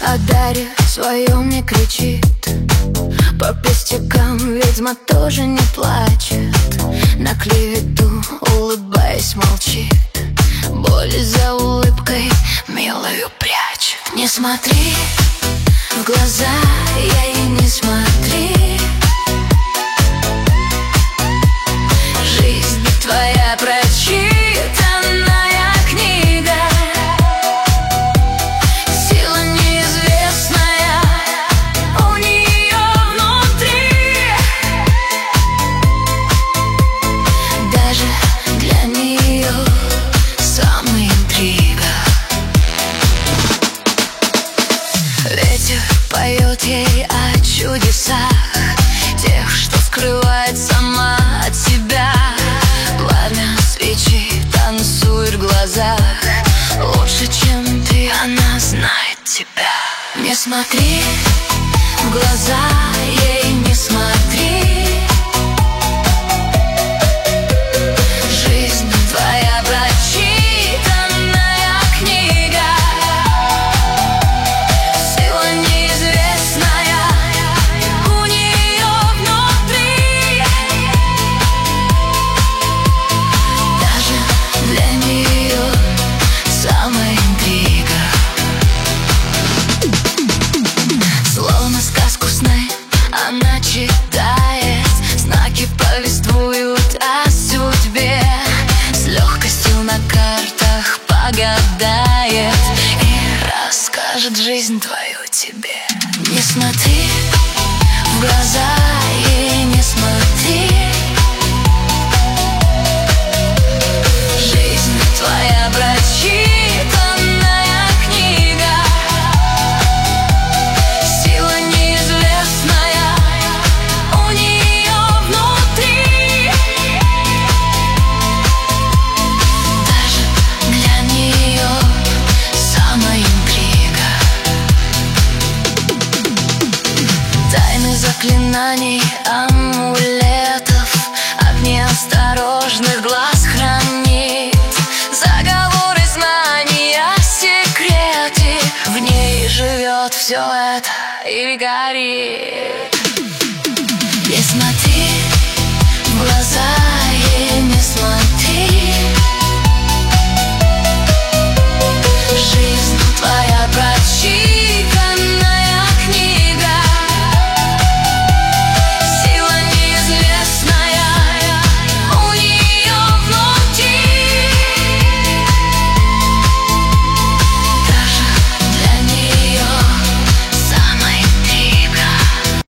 О даре своем не кричит, по пустякам ведьма тоже не плачет. На клевету, улыбаясь, молчит, боль за улыбкой милую прячет. Не смотри в глаза, ей не смотри. Жизнь твоя прочитанная книга, сила неизвестная у нее внутри. Даже для нее самая интрига. Ветер поет ей о чудесах, тех, что скрывает сама от себя. Пламя свечи танцует в глазах, лучше, чем ты, она знает тебя. Не смотри в глаза, ей не смотри. Жизнь твоя прочитанная книга, сила неизвестная у нее внутри. Даже для нее самая интрига. Словно сказку сны она читает, знаки повествуют о судьбе. С легкостью на картах погадает и расскажет жизнь твою тебе. Не смотри в глаза, ей не смотри. Жизнь твоя прочитанная книга, сила неизвестная у нее внутри. Даже для нее самая интрига. Тайны заклинаний, амулетов от неосторожных глаз хранит. Заговоры, знания, секреты, в ней живет все это или горит.